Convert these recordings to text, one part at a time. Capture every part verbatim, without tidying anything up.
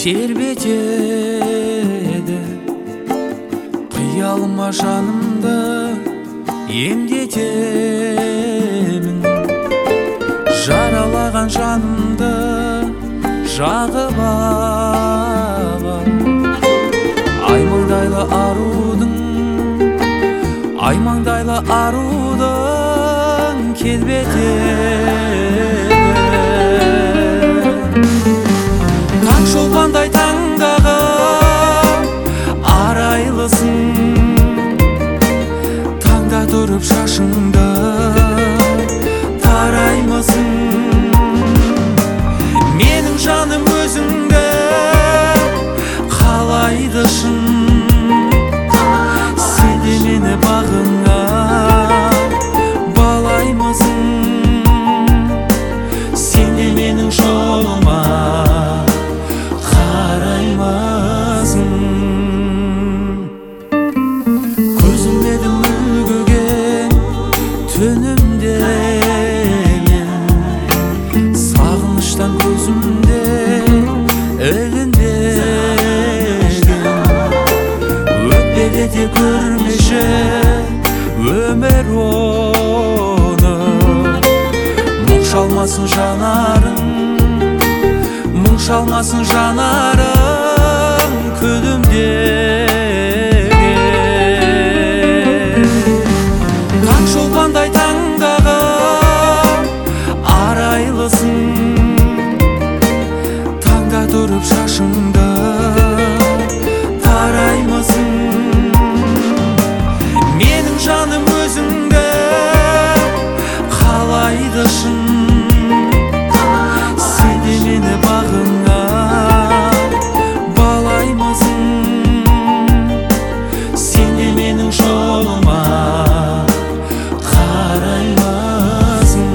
тербетеді, қиялыма жанымды емдетемін. Жаралаған жанымды жағып алам. Аймаңдайлы арудың, аймаңдайлы арудың келбетеді. Таң шолпандай таңдағы арайлысың, таңда тұрып шашыңды тараймысың. Менің жаным өзіңді қалайды шын, сен де мені бағыңа балаймысың. Сен де менің жолыма қараймысың. Көзім еді мүлгіген түнімде мен, сағыныштан көзімде ілінбеген. Өтпеде де көрмеші өмір оны, мұң шалмасын жанарың, мұң шалмасын жанарың күлімдеген. Таң шолпандай таңдағы арайлысың, таңда тұрып шашыңды тараймысың. Менің жаным өзіңді қалайды шын, сен де мені бағыңа балаймысың. Сен де менің жолыма қараймысың.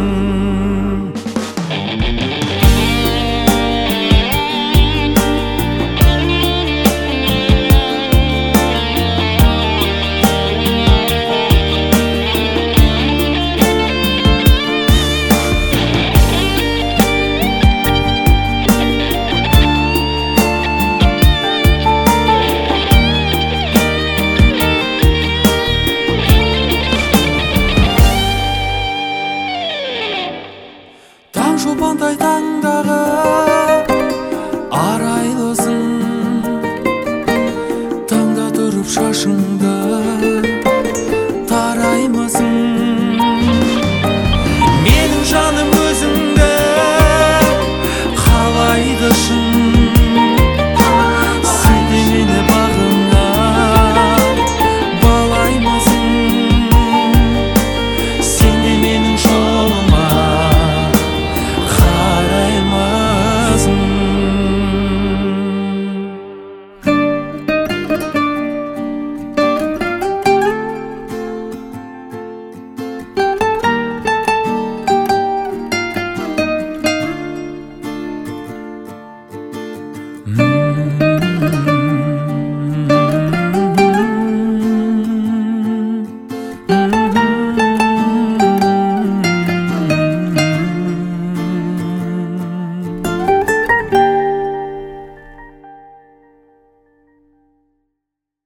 Таң шолпандай таңдағы арайлысың, таңда тұрып шашыңды тараймысың. Менің жаным өзіңді қалайды шын,